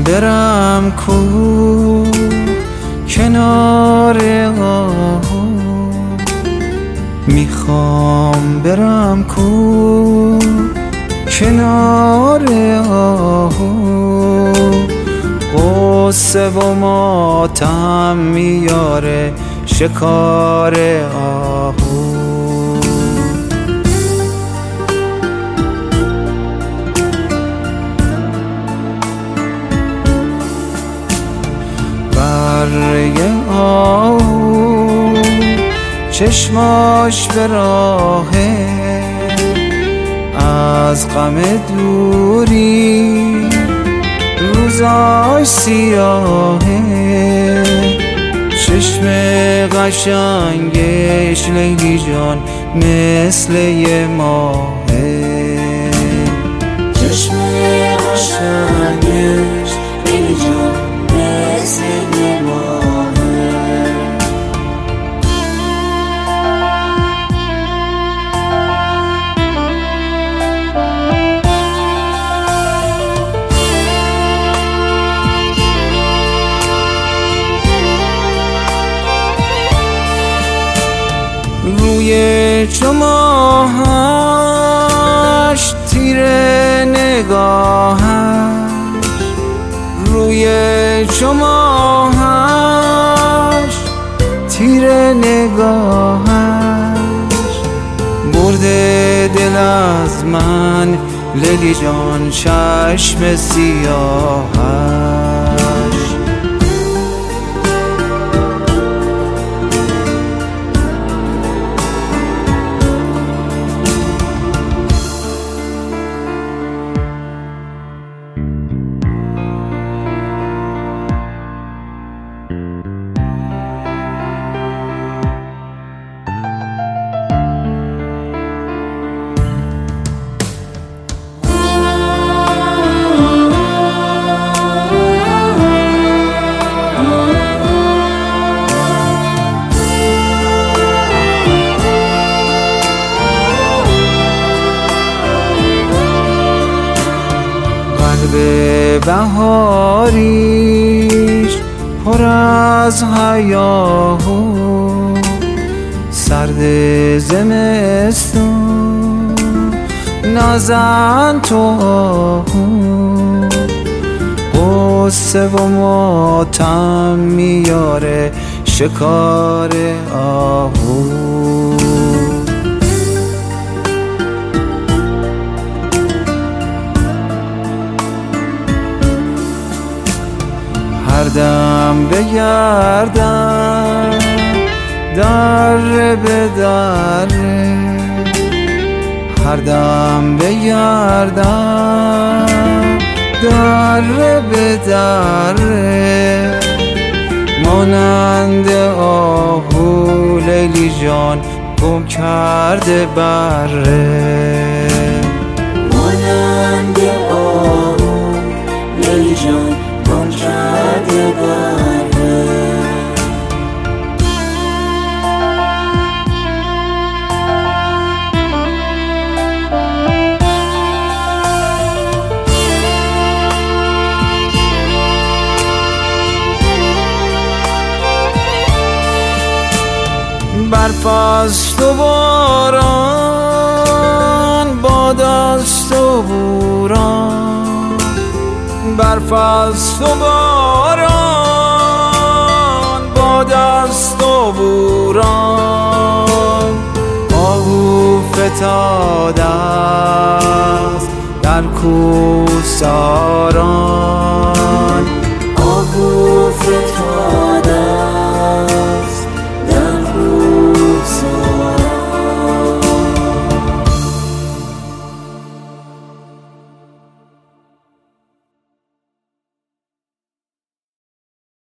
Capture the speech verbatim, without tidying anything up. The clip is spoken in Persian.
برم کو کنار آهو، میخوام برم کو کنار آهو، قصه و ماتم میاره شکار آهو. بره آهو چشماش به راهه، از غم دوری روزاش سیاهه، چشم قشنگش لیلی جان مثل یه ماهه، چشم قشنگش لیلی جان مثل یه ماهه. روی چماهش تیره نگاهش، روی چماهش تیره نگاهش، برده دل از من لیلی جان چشم سیاهش. به بهاریش پر از هیاهو، سرد زمستون نازن تو آهو، قصه و ماتم میاره شکار آهو. هر دم بگردم در به در، هر دم بگردم در به در، مانند آهو لیلی جان گم کرده بره، مانند آهو لیلی جان گم کرده بره. برف است و باران، باد است و بوران، برف است و باران، باد است و بوران، آهو فتاده است در کوهساران، آهو فتاده